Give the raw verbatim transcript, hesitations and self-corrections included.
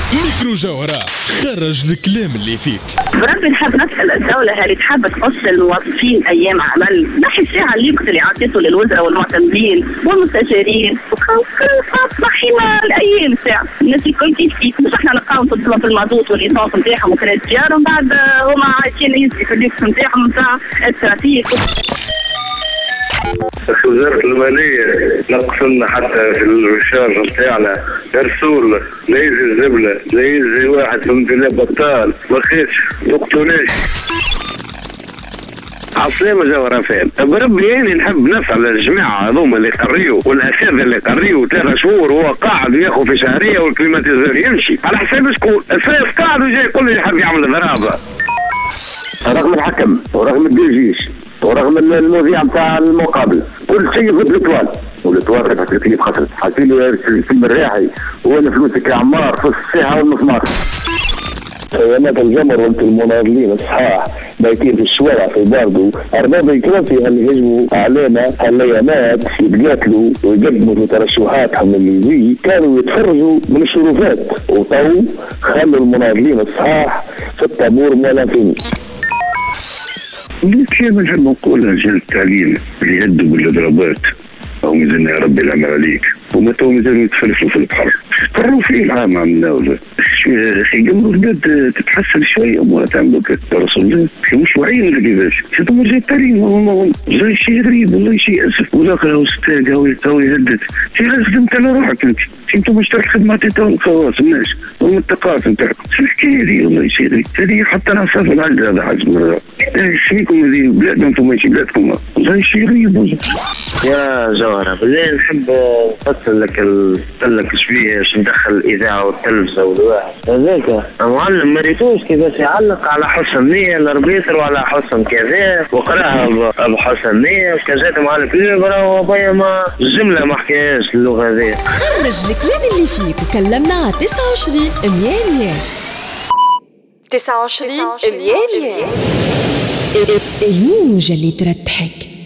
ميكرو جوهرة خرج الكلام اللي فيك. بربي نحب نسأل الدولة هل تحب تقص الموظفين أيام عمل نحي الساعة اللي يقتل اللي عطيته للوزراء والمعتمدين والمستشارين وخاص حماية الأيام ساعة الناس الكل كيف كيف مش احنا نلقاهم تطلب في المازوت والإيصال نتاعهم وكرات السيارة ومن بعد هما عايشين يزي في الليكس نتاعهم نتاع الترافيك. وزارة المالية نقصنا حتى في الرشاش نتاعنا رسول لا يجي الزبلة لا يجي واحد من بلا بطال ما خيتش دكتوريش عصيمة جوهرة فين بربي يعني نحب نسأل الجماعة هذوما اللي قريوا والأساتذة اللي قريوا ثلاثة شهور وهو قاعد ياخذ في شهرية والكليماتيزور يمشي على حساب شكون الفاس قاعد وجاي يقول لي يحب يعمل ضرابة رغم الحكم ورغم الديجيش ورغم المذيع نتاع المقابله كل شيء ضد الاطوال والاطوال ربحت كيف خسرت حكي لي في المراحي وانا فلوسك يا عمار في الساعه والمسمار حيوانات الجمر وانت المناضلين الصحاح بايتين في الشوارع في باردو ارباب الكراسي اللي يهجموا علينا هالليامات يتقاتلوا ويقدموا في ترشحاتهم اللي كانوا يتفرجوا من الشروفات وطو خلوا المناضلين الصحاح في الطابور موالفين. كيف نحب نقول رجال التعليم اللي يهدوا بالاضرابات او ميزان يا ربي العمل عليك وما تو مازالوا يتفلفلوا في البحر قرروا فيه العام عملنا ولا اخي قبل البلاد تتحسن شويه امورها تعملوا كذا رسول الله مش واعيين ولا كيفاش هذوما رجال التعليم جاي شيء غريب والله شيء اسف وذاك راهو ستاق هاو هاو يهدد في خدمت على روحك انت انتم مش تاع الخدمه عطيتهم الخواص الناس والمنطقات نتاعكم شو الحكايه هذه والله شيء غريب هذه حتى انا صافي العجز هذا حاج مرة ايش فيكم هذه بلادنا انتم ماشي بلادكم والله شيء غريب يا جوهرة بالله نحب نفصل لك لك شويه باش ندخل الاذاعه والتلفزه والواحد هذاك معلم ما ريتوش كيفاش يعلق على حسن نيه الاربيتر وعلى حسن كذا وقراها بحسن نيه وكذا معلم كذا برا وبيا ما الجمله ما حكاهاش اللغه هذه. خرج الكلام اللي فيك وكلمنا على تسعة وعشرين مية مية تسعة وعشرين مية مية الموجة اللي ترتحك.